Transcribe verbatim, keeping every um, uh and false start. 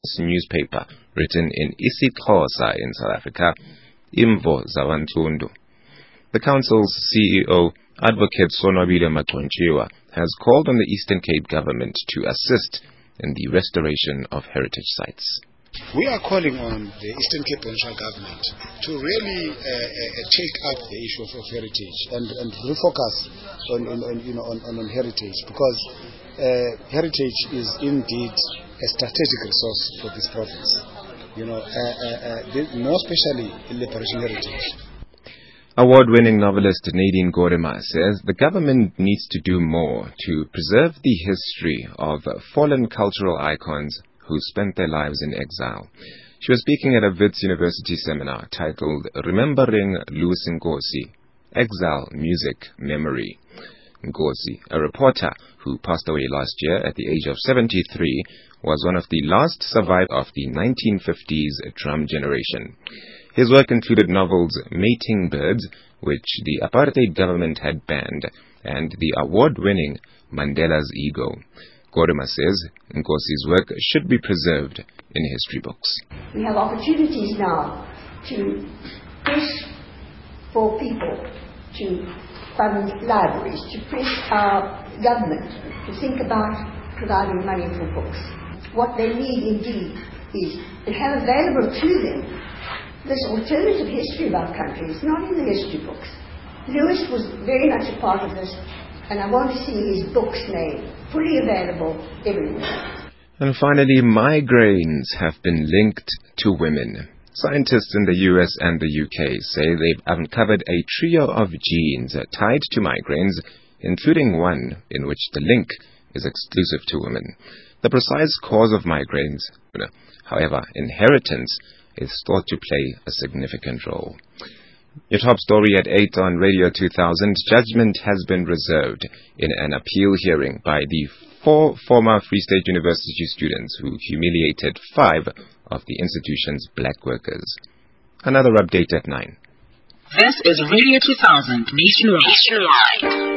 newspaper written in isiXhosa in South Africa, Imvo Zawantundu. The council's C E O, Advocate Sonwabile Maqontshiwa, has called on the Eastern Cape government to assist in the restoration of heritage sites. We are calling on the Eastern Cape provincial government to really uh, uh, take up the issue of, of heritage and, and refocus on, on, on you know on, on heritage, because uh, heritage is indeed a strategic resource for this province. You know, uh, uh, uh, more especially in liberation heritage. Award-winning novelist Nadine Gordimer says the government needs to do more to preserve the history of fallen cultural icons who spent their lives in exile. She was speaking at a Wits University seminar titled Remembering Lucy Nkosi, Exile, Music, Memory. Nkosi, a reporter who passed away last year at the age of seventy-three, was one of the last survivors of the nineteen fifties drum generation. His work included novels Mating Birds, which the apartheid government had banned, and the award-winning Mandela's Ego. Gordimer says Nkosi's work should be preserved in history books. We have opportunities now to push for people to fund libraries, to push our government to think about providing money for books. What they need indeed is to have available to them this alternative history of our country. Is not in the history books. Lewis was very much a part of this, and I want to see his books made fully available everywhere. And finally, migraines have been linked to women. Scientists in the U S and the U K say they've uncovered a trio of genes tied to migraines, including one in which the link is exclusive to women. The precise cause of migraines, however, inheritance, is thought to play a significant role. Your top story at eight on Radio two thousand. Judgment has been reserved in an appeal hearing by the four former Free State University students who humiliated five of the institution's black workers. Another update at nine. This is Radio two thousand Nationwide. Nationwide.